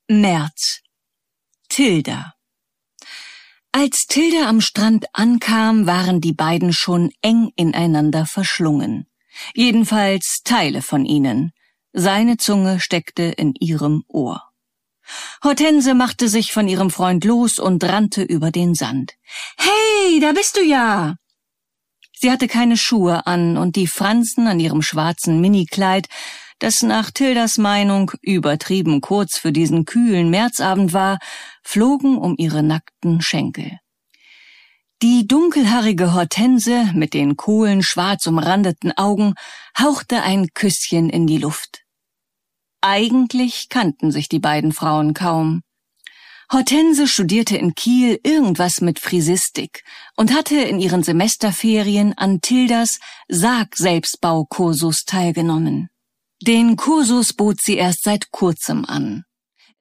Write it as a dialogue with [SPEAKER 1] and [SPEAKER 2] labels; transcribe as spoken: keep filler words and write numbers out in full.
[SPEAKER 1] März. Tilda. Als Tilda am Strand ankam, waren die beiden schon eng ineinander verschlungen. Jedenfalls Teile von ihnen. Seine Zunge steckte in ihrem Ohr. Hortense machte sich von ihrem Freund los und rannte über den Sand. »Hey, da bist du ja!« Sie hatte keine Schuhe an und die Fransen an ihrem schwarzen Minikleid, das nach Tildas Meinung übertrieben kurz für diesen kühlen Märzabend war, flogen um ihre nackten Schenkel. Die dunkelhaarige Hortense mit den kohlenschwarz umrandeten Augen hauchte ein Küsschen in die Luft. Eigentlich kannten sich die beiden Frauen kaum. Hortense studierte in Kiel irgendwas mit Frisistik und hatte in ihren Semesterferien an Tildas Sarg-Selbstbaukursus teilgenommen. Den Kursus bot sie erst seit kurzem an.